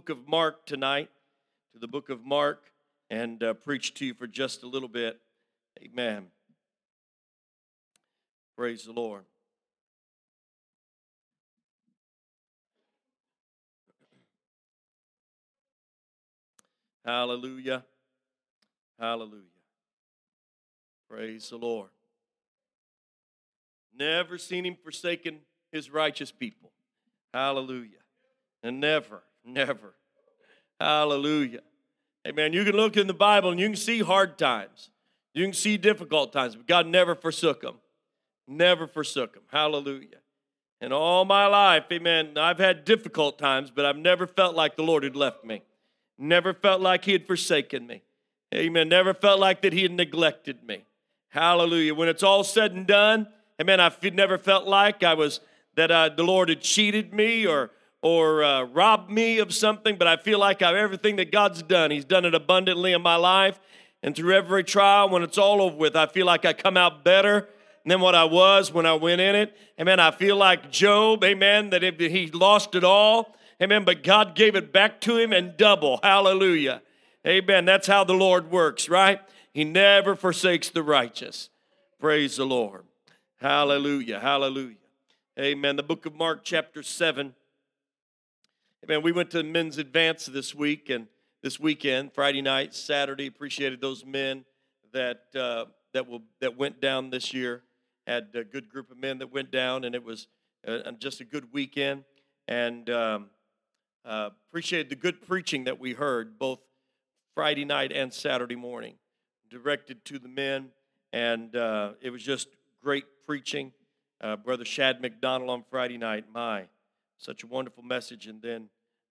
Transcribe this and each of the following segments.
book of Mark tonight, to the book of Mark, and preach to you for just a little bit. Amen. Praise the Lord. Hallelujah. Hallelujah. Praise the Lord. Never seen him forsaken his righteous people. Hallelujah. And never. Hallelujah. Amen. You can look in the Bible and you can see hard times. You can see difficult times, but God never forsook them. Never forsook them. Hallelujah. And all my life, amen, I've had difficult times, but I've never felt like the Lord had left me. Never felt like he had forsaken me. Amen. Never felt like that he had neglected me. Hallelujah. When it's all said and done, amen, I never felt like the Lord had cheated me or robbed me of something, but I feel like everything that God's done, he's done it abundantly in my life. And through every trial, when it's all over with, I feel like I come out better than what I was when I went in it. Amen. I feel like Job, amen, that he lost it all. Amen. But God gave it back to him in double. Hallelujah. Amen. That's how the Lord works, right? He never forsakes the righteous. Praise the Lord. Hallelujah. Hallelujah. Amen. The book of Mark, chapter 7. Amen. We went to men's advance this weekend, Friday night, Saturday. Appreciated those men that went down this year. Had a good group of men that went down, and it was just a good weekend. And appreciated the good preaching that we heard both Friday night and Saturday morning, directed to the men. And it was just great preaching. Brother Shad McDonald on Friday night, such a wonderful message. And then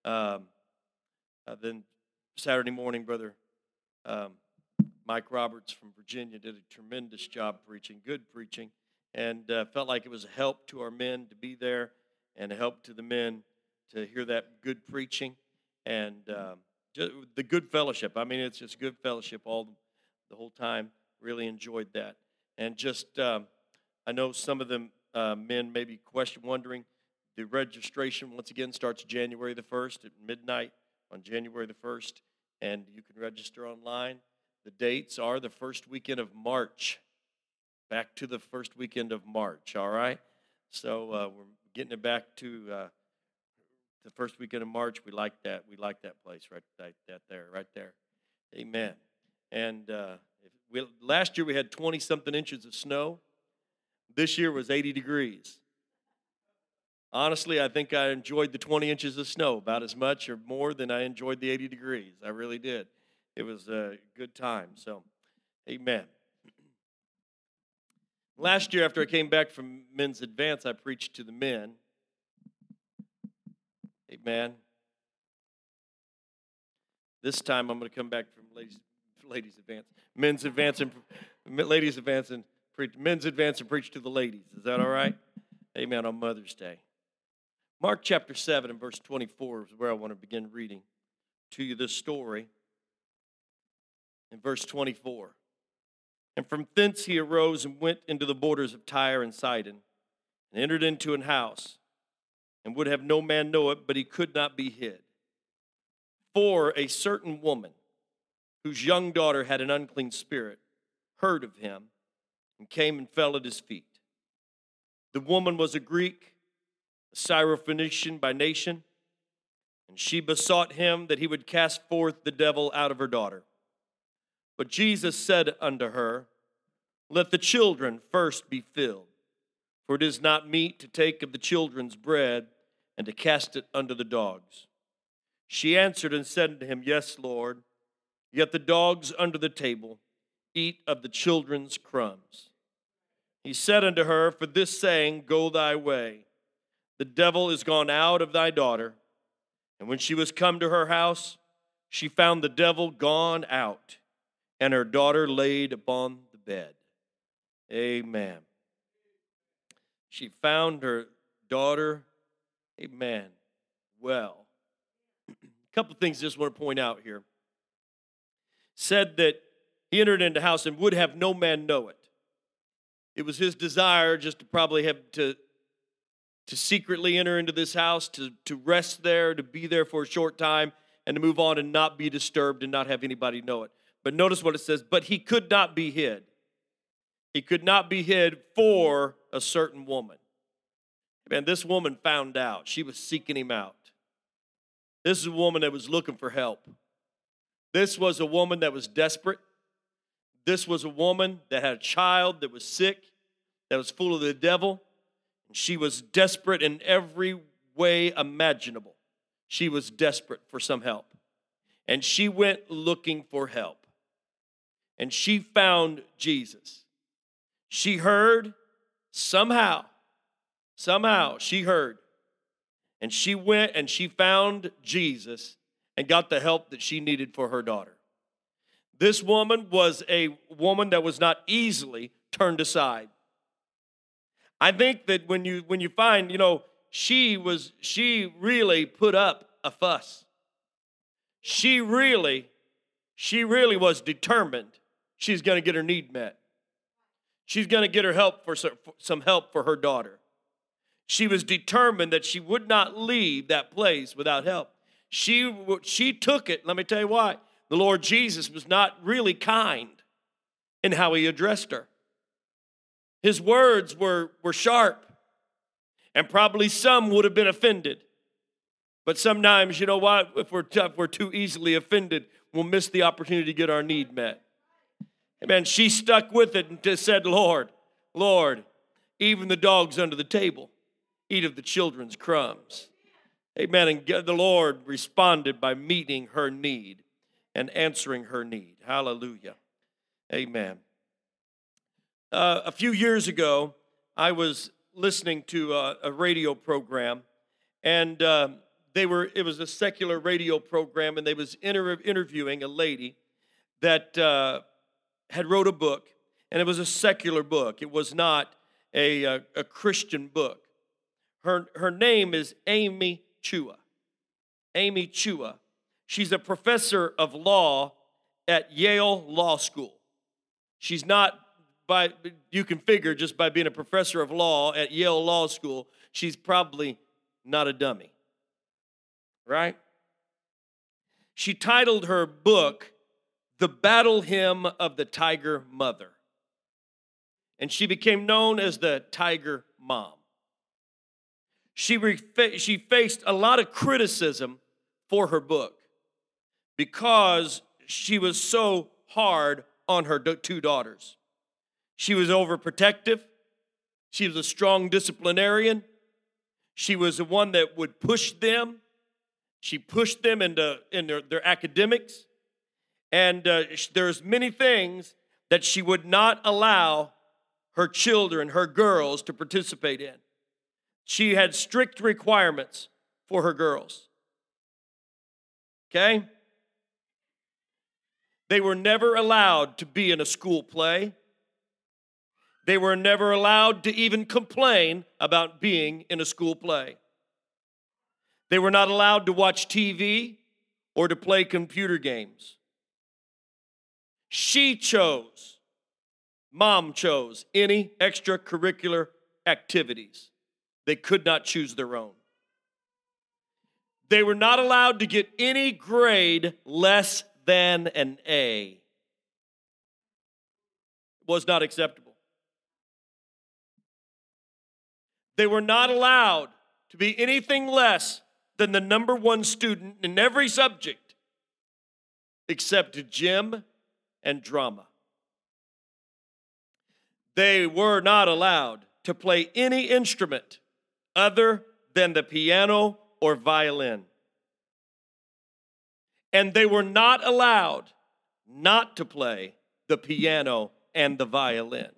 Saturday morning, Brother Mike Roberts from Virginia did a tremendous job preaching, good preaching, and felt like it was a help to our men to be there and a help to the men to hear that good preaching and just the good fellowship. I mean, it's just good fellowship the whole time. Really enjoyed that. And just, I know some of them men may be wondering, the registration once again starts January the 1st at midnight on January the 1st, and you can register online. The dates are the first weekend of March, back to the first weekend of March, all right? So we're getting it back to the first weekend of March. We like that. We like that place right there. Amen. And last year we had 20-something inches of snow. This year was 80 degrees. Honestly, I think I enjoyed the 20 inches of snow about as much or more than I enjoyed the 80 degrees. I really did. It was a good time. So, amen. Last year, after I came back from men's advance, I preached to the men. Amen. This time, I'm going to come back from ladies advance, men's advance, and ladies advance, and men's advance and preach to the ladies. Is that all right? Amen. On Mother's Day. Mark chapter 7 and verse 24 is where I want to begin reading to you this story. In verse 24. And from thence he arose and went into the borders of Tyre and Sidon, and entered into an house, and would have no man know it, but he could not be hid. For a certain woman, whose young daughter had an unclean spirit, heard of him, and came and fell at his feet. The woman was a Greek, a Syrophoenician by nation, and she besought him that he would cast forth the devil out of her daughter. But Jesus said unto her, Let the children first be filled, for it is not meet to take of the children's bread and to cast it unto the dogs. She answered and said unto him, Yes, Lord, yet the dogs under the table eat of the children's crumbs. He said unto her, For this saying, go thy way. The devil is gone out of thy daughter. And when she was come to her house, she found the devil gone out, and her daughter laid upon the bed. Amen. She found her daughter, amen, well. A couple of things I just want to point out here. Said that he entered into the house and would have no man know it. It was his desire just to probably have to secretly enter into this house, to rest there, to be there for a short time, and to move on and not be disturbed and not have anybody know it. But notice what it says, but he could not be hid. He could not be hid for a certain woman. Man, this woman found out. She was seeking him out. This is a woman that was looking for help. This was a woman that was desperate. This was a woman that had a child that was sick, that was full of the devil. She was desperate in every way imaginable. She was desperate for some help. And she went looking for help. And she found Jesus. She heard somehow she heard. And she went and she found Jesus and got the help that she needed for her daughter. This woman was a woman that was not easily turned aside. I think that when you find, she really put up a fuss. She really was determined she's going to get her need met. She's going to get her help for some help for her daughter. She was determined that she would not leave that place without help. She took it. Let me tell you why. The Lord Jesus was not really kind in how he addressed her. His words were sharp, and probably some would have been offended. But sometimes, you know what? If we're tough, we're too easily offended, we'll miss the opportunity to get our need met. Amen. She stuck with it and just said, Lord, even the dogs under the table eat of the children's crumbs. Amen. And the Lord responded by meeting her need and answering her need. Hallelujah. Amen. A few years ago, I was listening to a radio program, and it was a secular radio program, and they was interviewing a lady that had wrote a book, and it was a secular book. It was not a Christian book. Her name is Amy Chua. Amy Chua. She's a professor of law at Yale Law School. She's not, you can figure just by being a professor of law at Yale Law School, she's probably not a dummy, right? She titled her book, The Battle Hymn of the Tiger Mother. And she became known as the Tiger Mom. She faced a lot of criticism for her book because she was so hard on her two daughters. She was overprotective. She was a strong disciplinarian. She was the one that would push them. She pushed them in their academics. And there's many things that she would not allow her children, her girls, to participate in. She had strict requirements for her girls. Okay? They were never allowed to be in a school play. They were never allowed to even complain about being in a school play. They were not allowed to watch TV or to play computer games. Mom chose any extracurricular activities. They could not choose their own. They were not allowed to get any grade less than an A. It was not acceptable. They were not allowed to be anything less than the number one student in every subject except gym and drama. They were not allowed to play any instrument other than the piano or violin. And they were not allowed not to play the piano and the violin.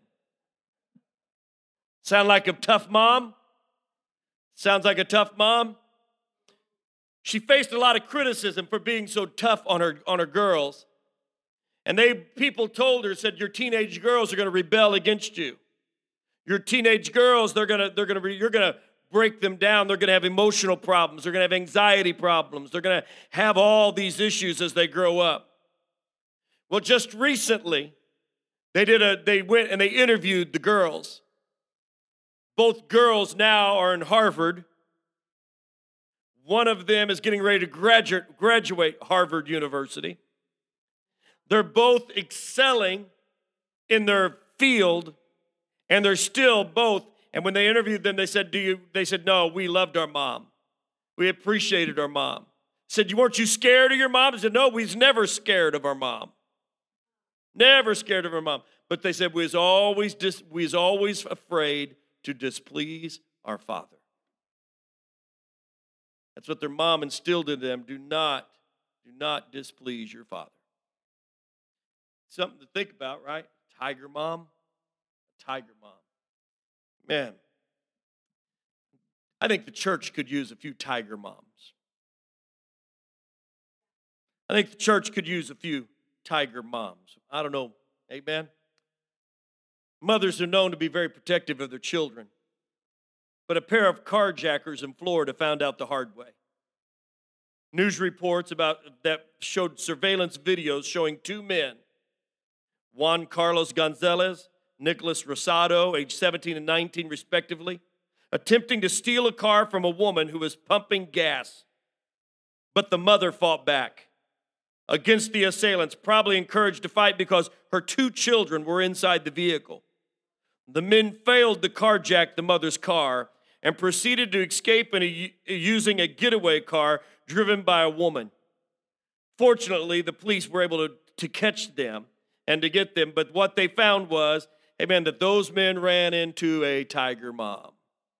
Sound like a tough mom? Sounds like a tough mom? She faced a lot of criticism for being so tough on her girls. And people told her, said, your teenage girls are going to rebel against you. Your teenage girls, you're going to break them down. They're going to have emotional problems. They're going to have anxiety problems. They're going to have all these issues as they grow up. Well, just recently, they went and they interviewed the girls. Both girls now are in Harvard. One of them is getting ready to graduate Harvard University. They're both excelling in their field, and they're still both. And when they interviewed them, they said, They said, no, we loved our mom. We appreciated our mom. Said, weren't you scared of your mom? They said, no, we was never scared of our mom. Never scared of our mom. But they said, we was always afraid to displease our father. That's what their mom instilled in them. Do not displease your father. Something to think about, right? Tiger mom. Man, I think the church could use a few tiger moms. I think the church could use a few tiger moms. I don't know. Amen? Mothers are known to be very protective of their children. But a pair of carjackers in Florida found out the hard way. News reports that showed surveillance videos showing two men, Juan Carlos Gonzalez, Nicholas Rosado, age 17 and 19 respectively, attempting to steal a car from a woman who was pumping gas. But the mother fought back against the assailants, probably encouraged to fight because her two children were inside the vehicle. The men failed to carjack the mother's car and proceeded to escape using a getaway car driven by a woman. Fortunately, the police were able to catch them and to get them, but what they found was, amen, that those men ran into a tiger mom.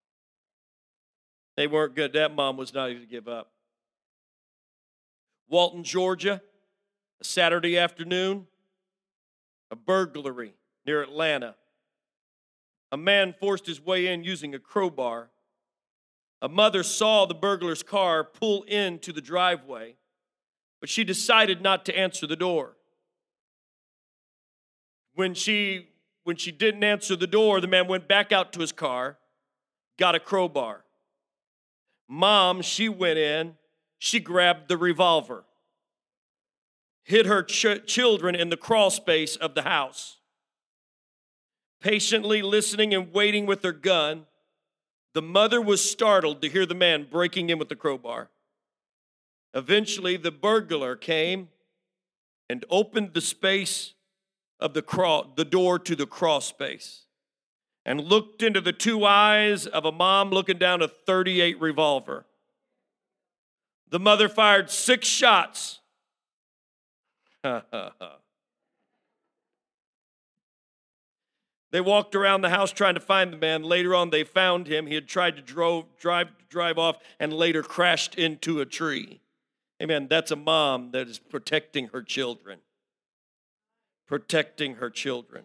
They weren't good. That mom was not going to give up. Walton, Georgia, a Saturday afternoon, a burglary near Atlanta. A man forced his way in using a crowbar. A mother saw the burglar's car pull into the driveway, but she decided not to answer the door. When she didn't answer the door, the man went back out to his car, got a crowbar. Mom, she went in, she grabbed the revolver, hid her children in the crawl space of the house. Patiently listening and waiting with her gun, the mother was startled to hear the man breaking in with the crowbar. Eventually, the burglar came and opened the space of the door to the crawl space and looked into the two eyes of a mom looking down a .38 revolver. The mother fired 6 shots. They walked around the house trying to find the man. Later on, they found him. He had tried to drive off and later crashed into a tree. Amen. That's a mom that is protecting her children. Protecting her children.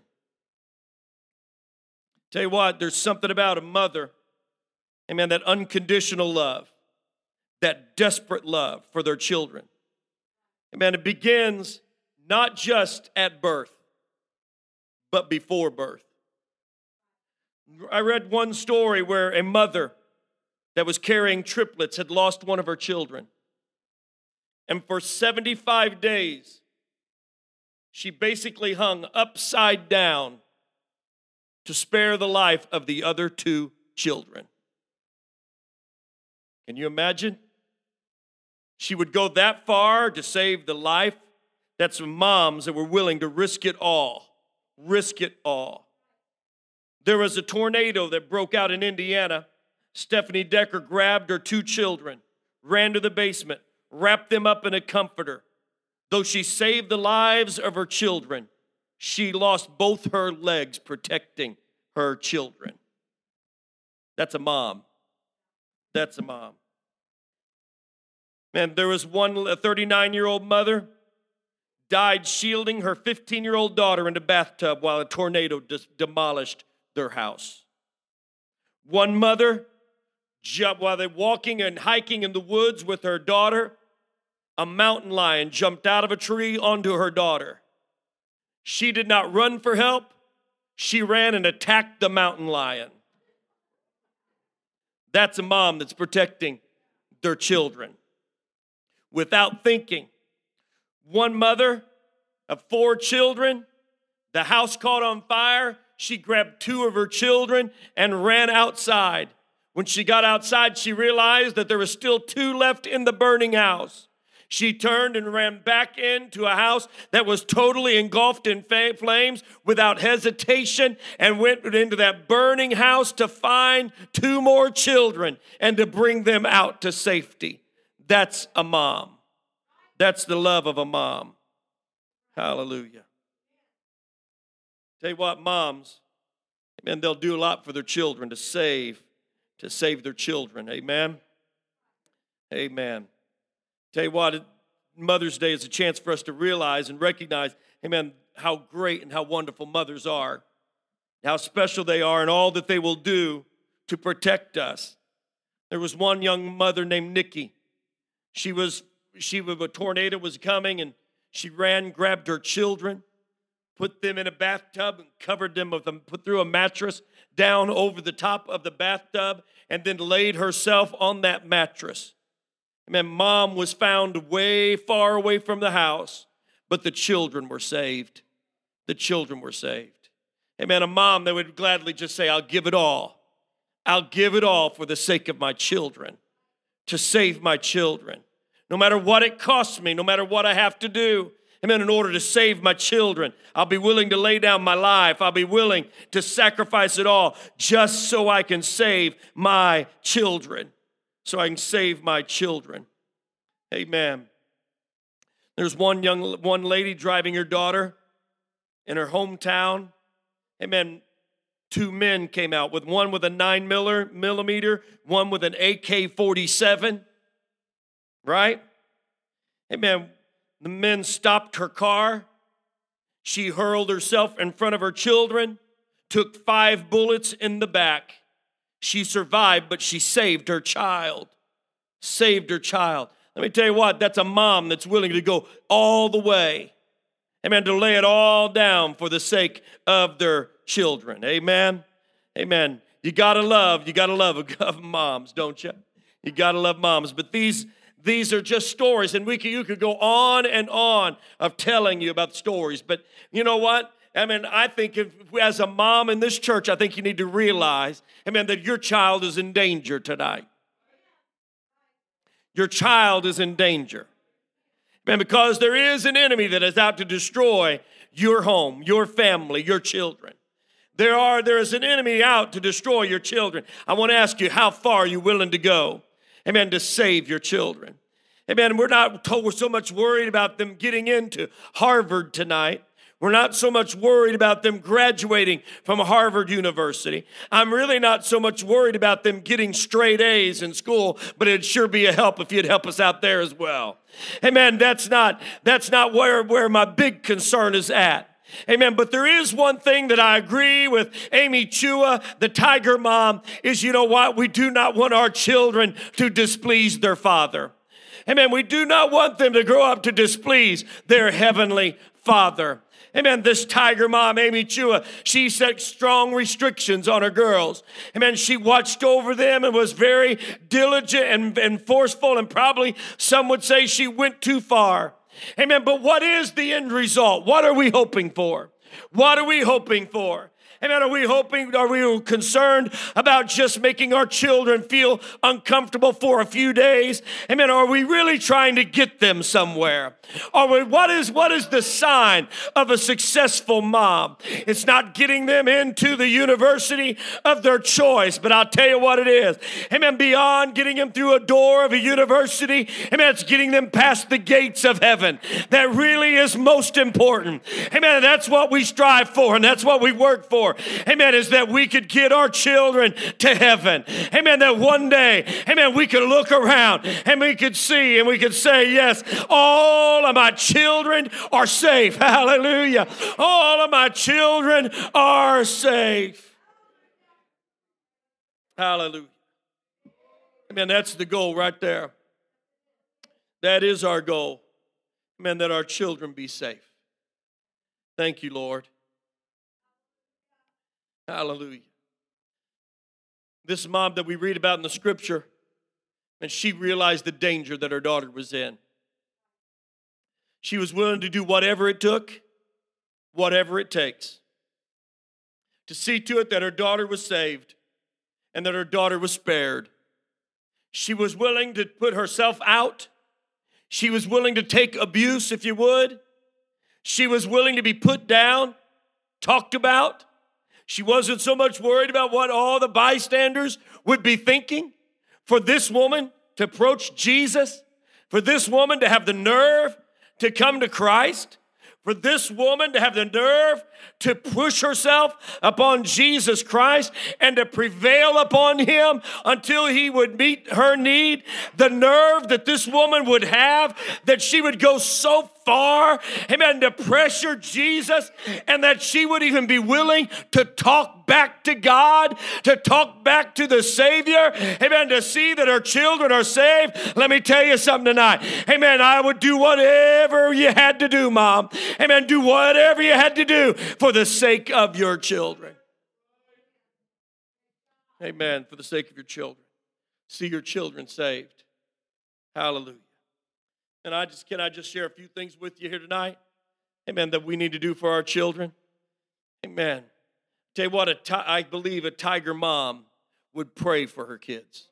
Tell you what, there's something about a mother, amen, that unconditional love, that desperate love for their children. Amen. It begins not just at birth, but before birth. I read one story where a mother that was carrying triplets had lost one of her children. And for 75 days, she basically hung upside down to spare the life of the other 2 children. Can you imagine? She would go that far to save the life. That's moms that were willing to risk it all. Risk it all. There was a tornado that broke out in Indiana. Stephanie Decker grabbed her 2 children, ran to the basement, wrapped them up in a comforter. Though she saved the lives of her children, she lost both her legs protecting her children. That's a mom. That's a mom. Man, there was a 39-year-old mother died shielding her 15-year-old daughter in the bathtub while a tornado demolished their house. One mother, while they're walking and hiking in the woods with her daughter, a mountain lion jumped out of a tree onto her daughter. She did not run for help. She ran and attacked the mountain lion. That's a mom that's protecting their children without thinking. One mother of 4 children, the house caught on fire. She grabbed 2 of her children and ran outside When she got outside, she realized that there were still 2 left in the burning house. She turned and ran back into a house that was totally engulfed in flames without hesitation, and went into that burning house to find 2 more children and to bring them out to safety. That's a mom. That's the love of a mom. Hallelujah. Tell you what, moms, amen, they'll do a lot for their children to save their children. Amen. Amen. Tell you what, Mother's Day is a chance for us to realize and recognize, amen, how great and how wonderful mothers are, how special they are, and all that they will do to protect us. There was one young mother named Nikki. A tornado was coming, and she ran, grabbed her children, put them in a bathtub, and covered them with put through a mattress down over the top of the bathtub, and then laid herself on that mattress. Amen. Mom was found way far away from the house, but the children were saved. The children were saved. Amen. A mom that would gladly just say, I'll give it all. I'll give it all for the sake of my children, to save my children. No matter what it costs me, no matter what I have to do, amen, in order to save my children, I'll be willing to lay down my life. I'll be willing to sacrifice it all just so I can save my children. So I can save my children. Amen. There's one lady driving her daughter in her hometown. Amen. 2 men came out, one with a 9mm, one with an AK-47. Right? Amen. The men stopped her car. She hurled herself in front of her children, took 5 bullets in the back. She survived, but she saved her child. Saved her child. Let me tell you what, that's a mom that's willing to go all the way. Amen, to lay it all down for the sake of their children. Amen. Amen. You gotta love moms, don't you? You gotta love moms. But these are just stories, and you could go on and on of telling you about stories. But you know what? I mean, I think as a mom in this church, I think you need to realize, amen, that your child is in danger tonight. Your child is in danger. Amen, because there is an enemy that is out to destroy your home, your family, your children. There is an enemy out to destroy your children. I want to ask you, how far are you willing to go, amen, to save your children? Amen, we're not so much worried about them getting into Harvard tonight. We're not so much worried about them graduating from Harvard University. I'm really not so much worried about them getting straight A's in school, but it'd sure be a help if you'd help us out there as well. Amen. That's not where my big concern is at. Amen. But there is one thing that I agree with Amy Chua, the Tiger Mom, is, you know what? We do not want our children to displease their father. Amen. We do not want them to grow up to displease their heavenly Father. Amen. This Tiger Mom, Amy Chua, she set strong restrictions on her girls. Amen. She watched over them and was very diligent and forceful, and probably some would say she went too far. Amen. But what is the end result? What are we hoping for? What are we hoping for? Amen. Are we concerned about just making our children feel uncomfortable for a few days? Amen. Are we really trying to get them somewhere? What is the sign of a successful mom? It's not getting them into the university of their choice, but I'll tell you what it is. Amen. Beyond getting them through a door of a university, amen, it's getting them past the gates of heaven. That really is most important. Amen. That's what we strive for, and that's what we work for. Amen, is that we could get our children to heaven. Amen, that one day, amen, we could look around and we could see and we could say, yes, all of my children are safe. Hallelujah. All of my children are safe. Hallelujah. Amen, that's the goal right there. That is our goal. Amen, that our children be safe. Thank you, Lord. Hallelujah. This mom that we read about in the scripture, and she realized the danger that her daughter was in. She was willing to do whatever it took, whatever it takes, to see to it that her daughter was saved and that her daughter was spared. She was willing to put herself out. She was willing to take abuse, if you would. She was willing to be put down, talked about. She wasn't so much worried about what all the bystanders would be thinking. For this woman to approach Jesus, for this woman to have the nerve to come to Christ, for this woman to have the nerve to push herself upon Jesus Christ and to prevail upon him until he would meet her need, the nerve that this woman would have, that she would go so far, amen, to pressure Jesus, and that she would even be willing to talk back to God, to talk back to the Savior, amen, to see that her children are saved. Let me tell you something tonight. Amen, I would do whatever you had to do, Mom. Amen, do whatever you had to do for the sake of your children. Amen, for the sake of your children. See your children saved. Hallelujah. And can I just share a few things with you here tonight? Amen, that we need to do for our children. Amen. Tell you what, I believe a tiger mom would pray for her kids.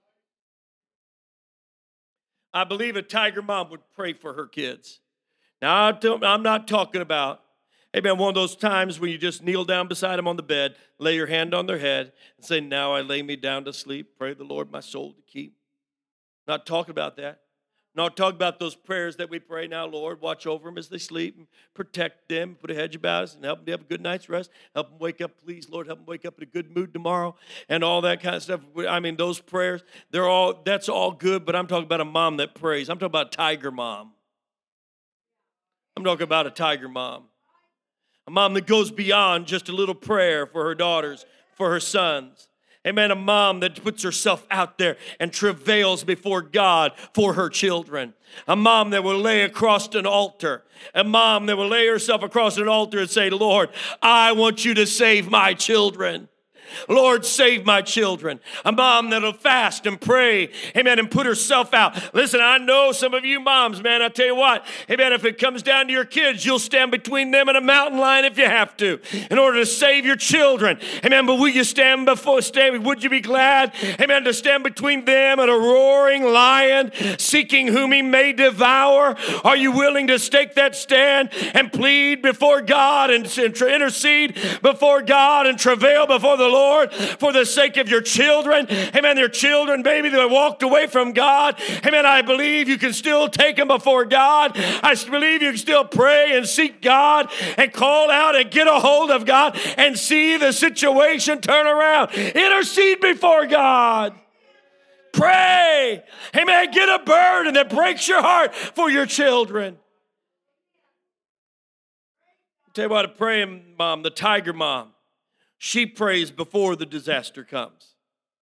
I believe a tiger mom would pray for her kids. Now, I'm not talking about, amen, one of those times when you just kneel down beside them on the bed, lay your hand on their head, and say, now I lay me down to sleep. Pray the Lord my soul to keep. Not talking about that. Not talking about those prayers that we pray now, Lord, watch over them as they sleep and protect them, put a hedge about us and help them to have a good night's rest. Help them wake up, please, Lord, help them wake up in a good mood tomorrow and all that kind of stuff. I mean, those prayers, that's all good, but I'm talking about a mom that prays. I'm talking about a tiger mom. I'm talking about a tiger mom. A mom that goes beyond just a little prayer for her daughters, for her sons. Amen, a mom that puts herself out there and travails before God for her children. A mom that will lay across an altar. A mom that will lay herself across an altar and say, Lord, I want you to save my children. Lord, save my children. A mom that'll fast and pray, amen, and put herself out. Listen, I know some of you moms, man, I tell you what, amen, if it comes down to your kids, you'll stand between them and a mountain lion if you have to, in order to save your children. Amen, but will you would you be glad, amen, to stand between them and a roaring lion, seeking whom he may devour? Are you willing to take that stand and plead before God and intercede before God and travail before the Lord for the sake of your children? Amen. Their children, maybe they walked away from God. Amen. I believe you can still take them before God. I believe you can still pray and seek God and call out and get a hold of God and see the situation turn around. Intercede before God. Pray. Amen. Get a burden that breaks your heart for your children. I'll tell you what, a praying mom, the tiger mom, she prays before the disaster comes.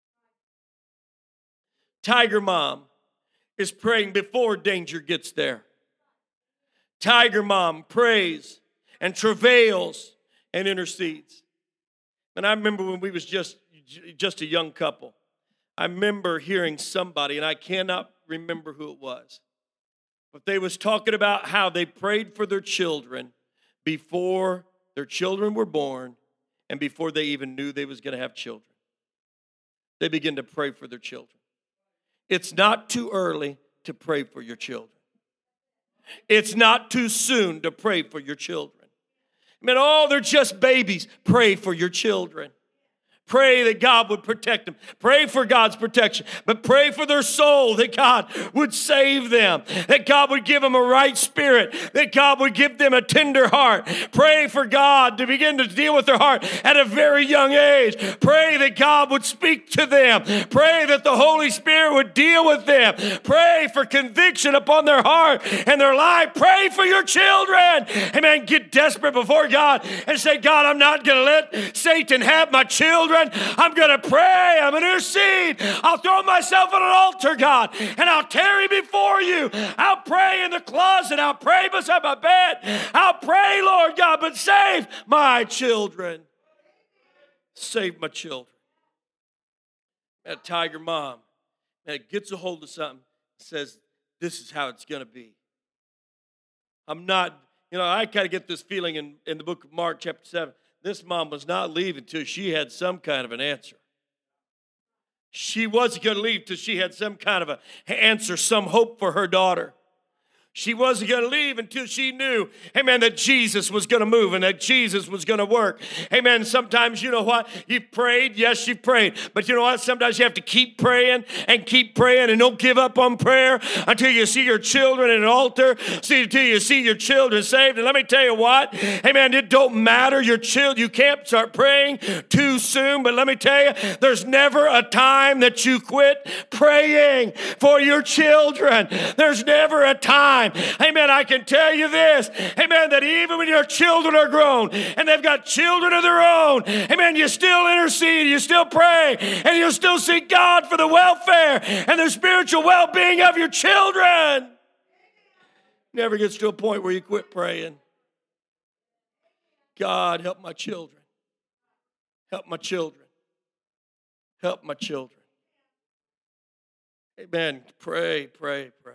Tiger mom is praying before danger gets there. Tiger mom prays and travails and intercedes. And I remember when we was just a young couple, I remember hearing somebody, and I cannot remember who it was, but they was talking about how they prayed for their children before their children were born and before they even knew they was going to have children. They began to pray for their children. It's not too early to pray for your children. It's not too soon to pray for your children. I mean, they're just babies. Pray for your children. Pray that God would protect them. Pray for God's protection. But pray for their soul, that God would save them. That God would give them a right spirit. That God would give them a tender heart. Pray for God to begin to deal with their heart at a very young age. Pray that God would speak to them. Pray that the Holy Spirit would deal with them. Pray for conviction upon their heart and their life. Pray for your children. Amen. Get desperate before God and say, God, I'm not going to let Satan have my children. I'm going to pray. I'm going to intercede. I'll throw myself on an altar, God, and I'll tarry before you. I'll pray in the closet. I'll pray beside my bed. I'll pray, Lord God, but save my children. Save my children. That tiger mom that gets a hold of something, says, this is how it's going to be. I'm not, I kind of get this feeling in the book of Mark chapter 7. This mom was not leaving until she had some kind of an answer. She wasn't going to leave till she had some kind of an answer, some hope for her daughter. She wasn't going to leave until she knew, amen, that Jesus was going to move and that Jesus was going to work. Amen. Sometimes, you know what? You've prayed. Yes, you've prayed. But you know what? Sometimes you have to keep praying and don't give up on prayer until you see your children at an altar, until you see your children saved. And let me tell you what, amen, it don't matter your children. You can't start praying too soon. But let me tell you, there's never a time that you quit praying for your children. There's never a time. Amen. I can tell you this. Amen. That even when your children are grown and they've got children of their own, amen, you still intercede, you still pray, and you still seek God for the welfare and the spiritual well-being of your children. Never gets to a point where you quit praying. God, help my children. Help my children. Help my children. Amen. Pray, pray, pray.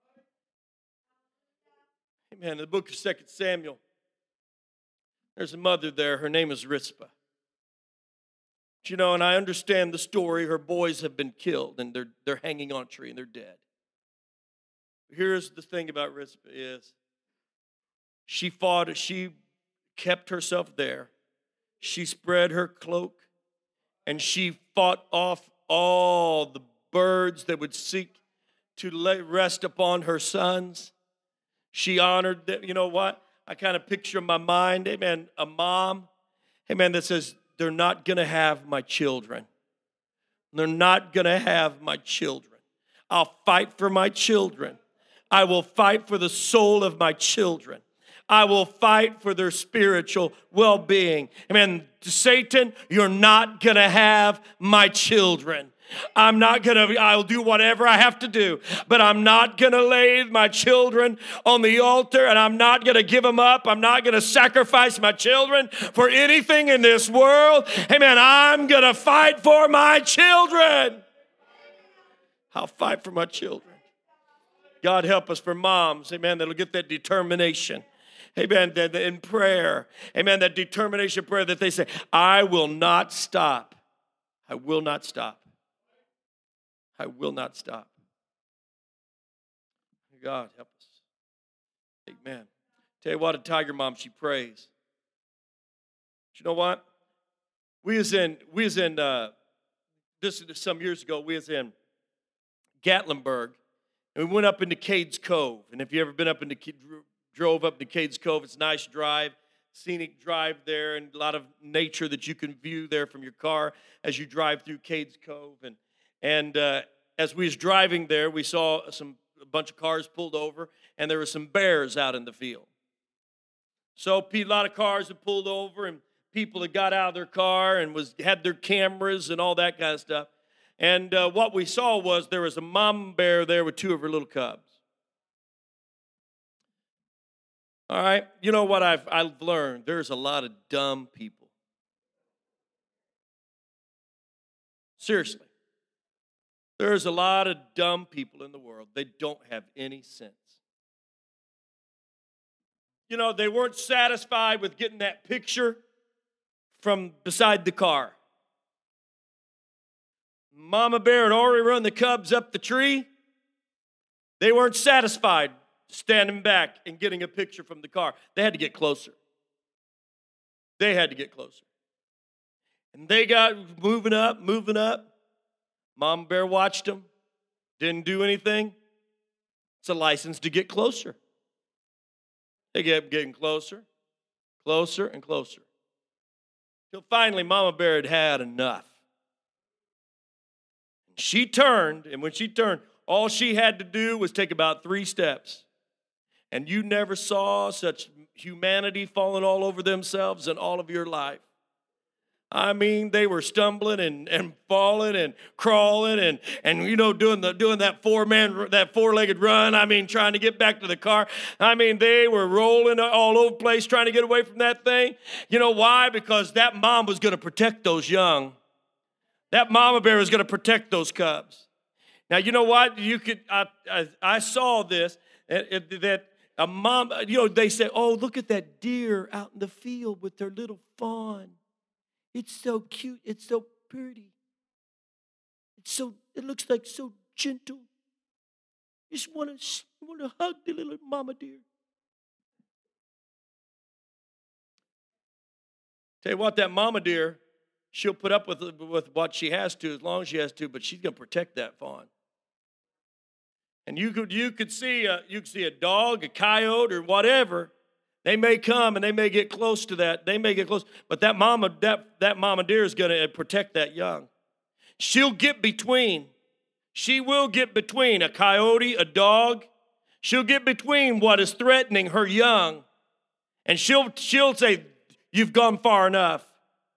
Amen. In the book of 2 Samuel, there's a mother there. Her name is Rizpah. You know, and I understand the story. Her boys have been killed, and they're hanging on a tree, and they're dead. Here's the thing about Rizpah is she kept herself there. She spread her cloak, and she fought off all the birds that would seek to rest upon her sons. She honored them. You know what? I kind of picture in my mind, amen, a mom, amen, that says, they're not going to have my children. They're not going to have my children. I'll fight for my children. I will fight for the soul of my children. I will fight for their spiritual well-being. Amen. Satan, you're not going to have my children. I'll do whatever I have to do, but I'm not going to lay my children on the altar, and I'm not going to give them up. I'm not going to sacrifice my children for anything in this world. Amen. I'm going to fight for my children. I'll fight for my children. God help us for moms, amen, that'll get that determination. Amen, that in prayer, amen, that determination prayer that they say, I will not stop. I will not stop. I will not stop. God, help us. Amen. Tell you what, a tiger mom, she prays. But you know what? This is some years ago, we was in Gatlinburg, and we went up into Cades Cove. And if you ever been drove up to Cades Cove, it's a nice drive, scenic drive there, and a lot of nature that you can view there from your car as you drive through Cades Cove. And as we was driving there, we saw a bunch of cars pulled over, and there were some bears out in the field. So a lot of cars had pulled over, and people had got out of their car and had their cameras and all that kind of stuff. And what we saw was there was a mama bear there with two of her little cubs. All right, you know what I've learned? There's a lot of dumb people. Seriously. There's a lot of dumb people in the world. They don't have any sense. You know, they weren't satisfied with getting that picture from beside the car. Mama bear had already run the cubs up the tree. They weren't satisfied standing back and getting a picture from the car. They had to get closer. They had to get closer. And they got moving up. Mama bear watched them, didn't do anything. It's a license to get closer. They kept getting closer, closer, and closer. Till finally, Mama bear had had enough. She turned, and when she turned, all she had to do was take about 3 steps. And you never saw such humanity falling all over themselves in all of your life. I mean, they were stumbling and falling and crawling and you know, doing that four-legged run. I mean, trying to get back to the car. I mean, they were rolling all over the place trying to get away from that thing. You know why? Because that mom was going to protect those young. That mama bear was going to protect those cubs. Now, you know what? I saw this, that a mom, you know, they say, oh, look at that deer out in the field with their little fawn. It's so cute. It's so pretty. it looks like so gentle. You just want to hug the little mama deer. Tell you what, that mama deer, she'll put up with what she has to as long as she has to, but she's going to protect that fawn. And you could see a dog, a coyote, or whatever. They may come and they may get close to that. They may get close, but that mama deer is going to protect that young. She'll get between. She will get between a coyote, a dog. She'll get between what is threatening her young, and she'll say, "You've gone far enough.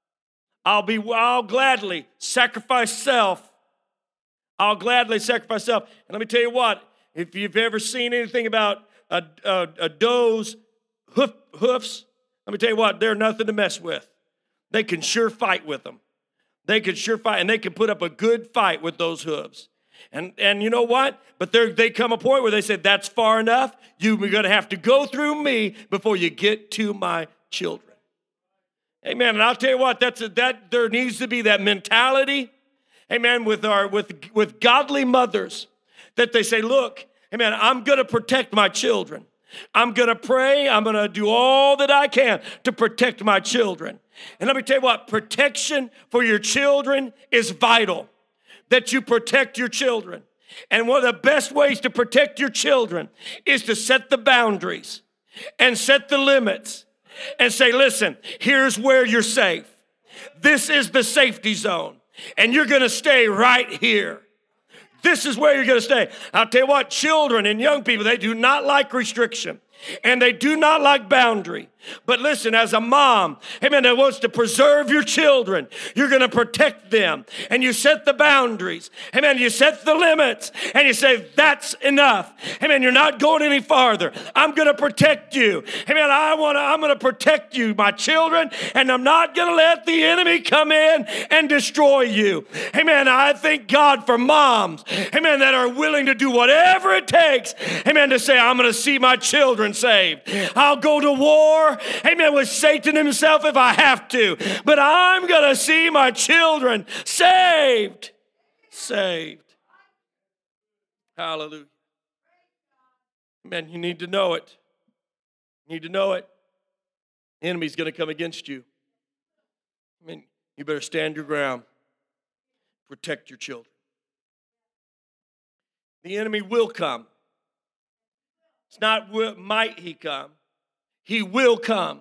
I'll gladly sacrifice self. I'll gladly sacrifice self." And let me tell you what, if you've ever seen anything about a doe's hoofs, let me tell you what, they're nothing to mess with. They can sure fight with them. They can sure fight, and they can put up a good fight with those hooves. And you know what? But they come a point where they say, "That's far enough. You're going to have to go through me before you get to my children." Amen. And I'll tell you what, that there needs to be that mentality, amen, with godly mothers, that they say, "Look, amen, I'm going to protect my children. I'm going to pray. I'm going to do all that I can to protect my children." And let me tell you what, protection for your children is vital, that you protect your children. And one of the best ways to protect your children is to set the boundaries and set the limits and say, "Listen, here's where you're safe. This is the safety zone, and you're going to stay right here. This is where you're going to stay." I'll tell you what, children and young people, they do not like restriction, and they do not like boundary. But listen, as a mom, amen, that wants to preserve your children, you're going to protect them, and you set the boundaries, amen, you set the limits, and you say, "That's enough. Amen, you're not going any farther. I'm going to protect you. Amen, I'm going to protect you, my children, and I'm not going to let the enemy come in and destroy you." Amen, I thank God for moms, amen, that are willing to do whatever it takes, amen, to say, "I'm going to see my children saved. I'll go to war, amen, with Satan himself if I have to, but I'm going to see my children saved." Saved. Hallelujah. Amen. You need to know it. You need to know it. The enemy's going to come against you. I mean, you better stand your ground. Protect your children. The enemy will come. It's not might he come. He will come.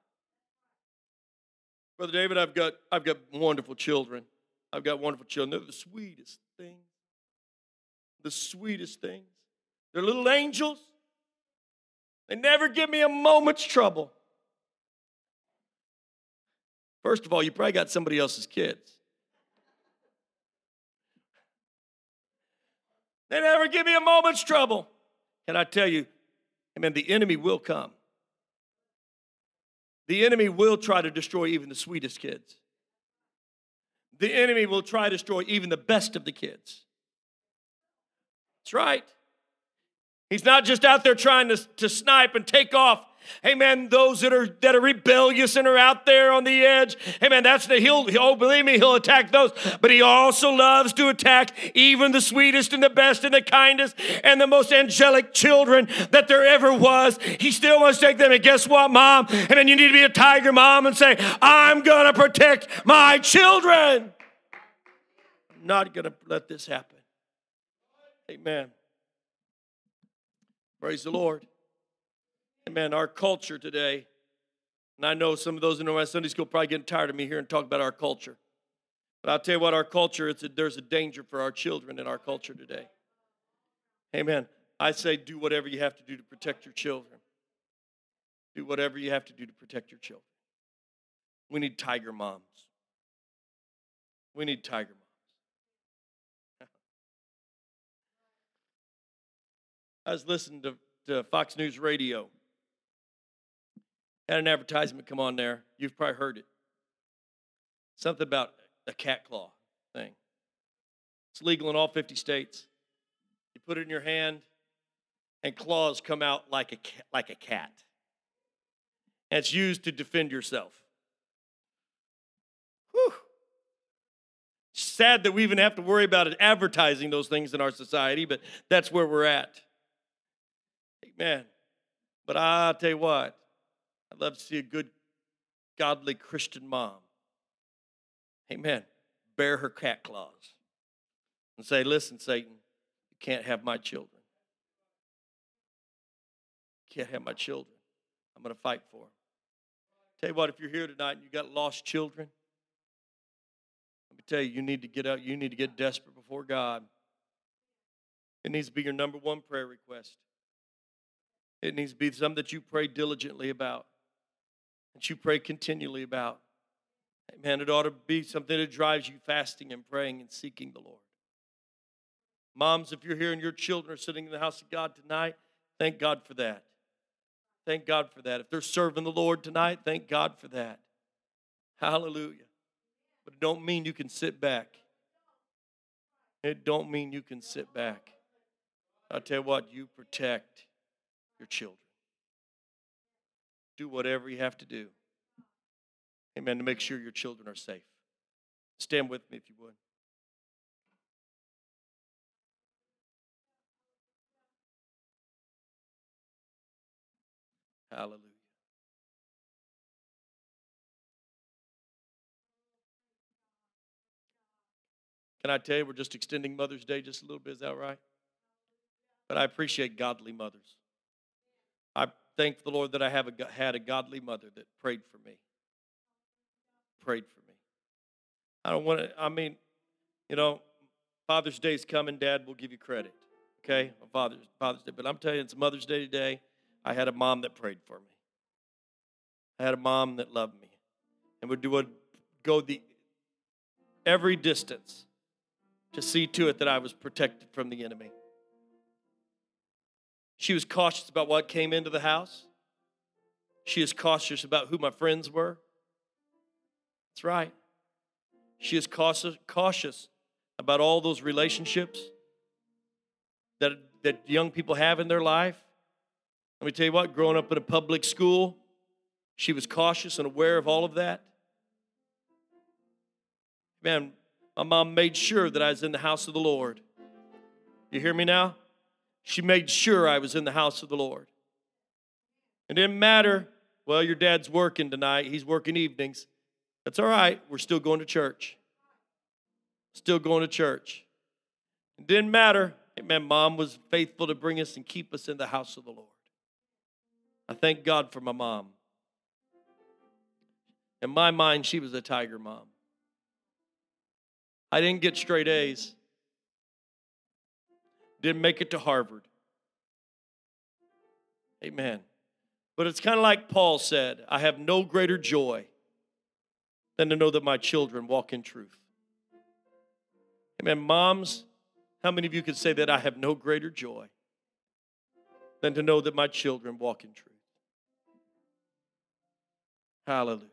Brother David, I've got wonderful children. I've got wonderful children. They're the sweetest things. The sweetest things. They're little angels. They never give me a moment's trouble. First of all, you probably got somebody else's kids. They never give me a moment's trouble. And I tell you, amen, the enemy will come. The enemy will try to destroy even the sweetest kids. The enemy will try to destroy even the best of the kids. That's right. He's not just out there trying to snipe and take off, amen, those that are rebellious and are out there on the edge. Amen, believe me, he'll attack those. But he also loves to attack even the sweetest and the best and the kindest and the most angelic children that there ever was. He still wants to take them. And guess what, Mom? Amen, you need to be a tiger mom and say, "I'm going to protect my children. I'm not going to let this happen." Amen. Praise the Lord. Amen. Our culture today, and I know some of those in my Sunday school probably getting tired of me hearing talk about our culture. But I'll tell you what, our culture, there's a danger for our children in our culture today. Amen. I say do whatever you have to do to protect your children. Do whatever you have to do to protect your children. We need tiger moms. We need tiger moms. I was listening to Fox News Radio. Had an advertisement come on there. You've probably heard it. Something about a cat claw thing. It's legal in all 50 states. You put it in your hand, and claws come out like a cat. And it's used to defend yourself. Whew. sad that we even have to worry about it, advertising those things in our society, but that's where we're at. Amen. But I'll tell you what, I'd love to see a good, godly Christian mom, amen, bear her cat claws and say, listen, Satan, you can't have my children. You can't have my children. I'm going to fight for them. Tell you what, if you're here tonight and you got lost children, let me tell you, you need to get out. You need to get desperate before God. It needs to be your number one prayer request. It needs to be something that you pray diligently about, that you pray continually about. Amen. It ought to be something that drives you fasting and praying and seeking the Lord. Moms, if you're here and your children are sitting in the house of God tonight, thank God for that. Thank God for that. If they're serving the Lord tonight, thank God for that. Hallelujah. But it don't mean you can sit back. It don't mean you can sit back. I'll tell you what, you protect your children. Do whatever you have to do. Amen. To make sure your children are safe. Stand with me if you would. Hallelujah. Can I tell you, we're just extending Mother's Day just a little bit. Is that right? But I appreciate godly mothers. I thank the Lord that I had a godly mother that prayed for me. Prayed for me. I don't want to, Father's Day's coming. Dad will give you credit. Okay? Father's Day. But I'm telling you, it's Mother's Day today. I had a mom that prayed for me. I had a mom that loved me and would go every distance to see to it that I was protected from the enemy. She was cautious about what came into the house. She is cautious about who my friends were. That's right. She is cautious about all those relationships that young people have in their life. Let me tell you what, growing up in a public school, she was cautious and aware of all of that. Man, my mom made sure that I was in the house of the Lord. You hear me now? She made sure I was in the house of the Lord. It didn't matter, well, your dad's working tonight. He's working evenings. That's all right. We're still going to church. Still going to church. It didn't matter. Amen. Mom was faithful to bring us and keep us in the house of the Lord. I thank God for my mom. In my mind, she was a tiger mom. I didn't get straight A's. Didn't make it to Harvard. Amen. But it's kind of like Paul said, I have no greater joy than to know that my children walk in truth. Amen. Moms, how many of you could say that I have no greater joy than to know that my children walk in truth? Hallelujah.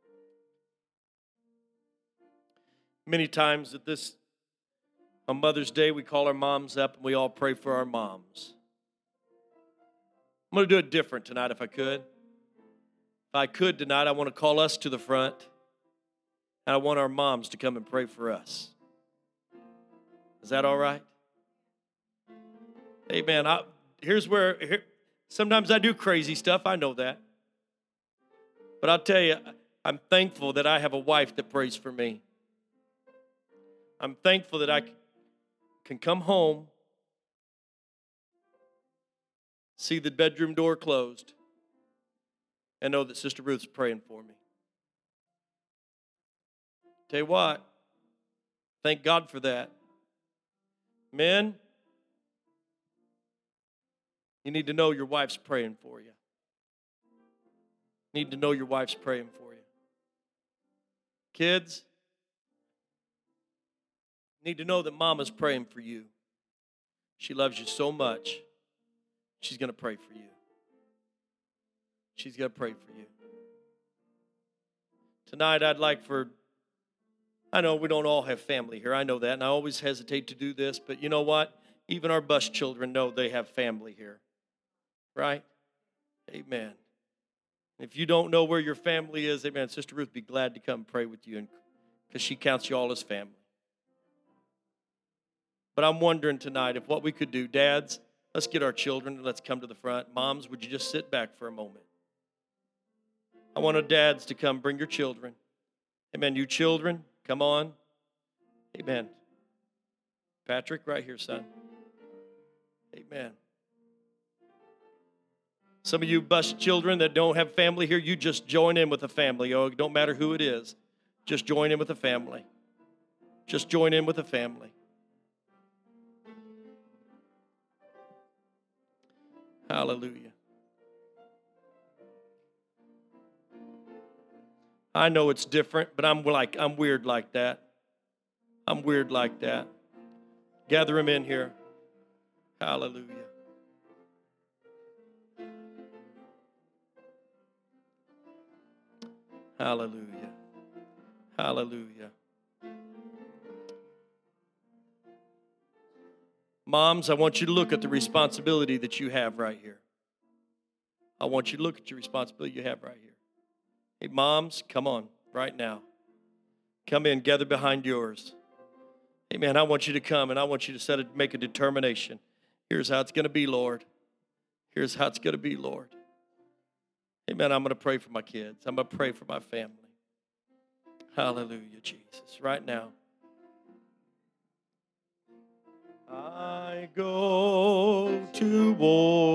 Many times on Mother's Day, we call our moms up and we all pray for our moms. I'm going to do it different tonight if I could. If I could tonight, I want to call us to the front. And I want our moms to come and pray for us. Is that all right? Amen. Sometimes I do crazy stuff. I know that. But I'll tell you, I'm thankful that I have a wife that prays for me. I'm thankful that I can come home, see the bedroom door closed, and know that Sister Ruth's praying for me. Tell you what, thank God for that. Men, you need to know your wife's praying for you. Need to know your wife's praying for you. Kids, need to know that mama's praying for you. She loves you so much. She's going to pray for you. She's going to pray for you. Tonight, I know we don't all have family here. I know that, and I always hesitate to do this, but you know what? Even our bus children know they have family here. Right? Amen. If you don't know where your family is, amen, Sister Ruth would be glad to come pray with you because she counts you all as family. But I'm wondering tonight if what we could do, dads, let's get our children and let's come to the front. Moms, would you just sit back for a moment? I want our dads to come. Bring your children. Amen. You children, come on. Amen. Patrick, right here, son. Amen. Some of you bus children that don't have family here, you just join in with the family. Oh, it don't matter who it is. Just join in with the family. Just join in with the family. Hallelujah. I know it's different, but I'm weird like that. I'm weird like that. Gather them in here. Hallelujah. Hallelujah. Hallelujah. Moms, I want you to look at the responsibility that you have right here. I want you to look at your responsibility you have right here. Hey, moms, come on right now. Come in, gather behind yours. Amen. I want you to come and I want you to make a determination. Here's how it's going to be, Lord. Here's how it's going to be, Lord. Amen. I'm going to pray for my kids. I'm going to pray for my family. Hallelujah, Jesus. Right now. I go to war.